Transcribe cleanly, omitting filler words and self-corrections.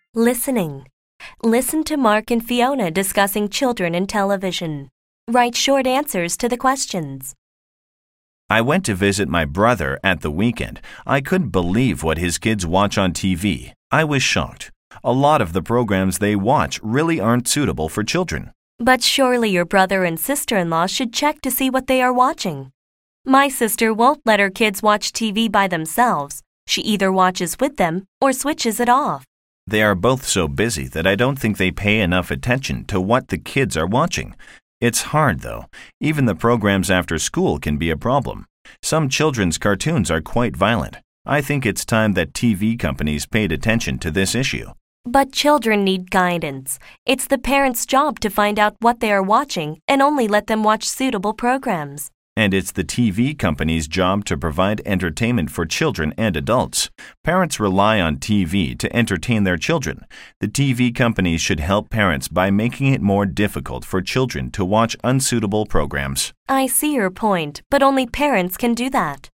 Listening. Listen to Mark and Fiona discussing children and television. Write short answers to the questions. I went to visit my brother at the weekend. I couldn't believe what his kids watch on TV. I was shocked. A lot of the programs they watch really aren't suitable for children. But surely your brother and sister-in-law should check to see what they are watching. My sister won't let her kids watch TV by themselves. She either watches with them or switches it off. They are both so busy that I don't think they pay enough attention to what the kids are watching. It's hard, though. Even the programs after school can be a problem. Some children's cartoons are quite violent. I think it's time that TV companies paid attention to this issue. But children need guidance. It's the parents' job to find out what they are watching and only let them watch suitable programs. And it's the TV company's job to provide entertainment for children and adults. Parents rely on TV to entertain their children. The TV companies should help parents by making it more difficult for children to watch unsuitable programs. I see your point, but only parents can do that.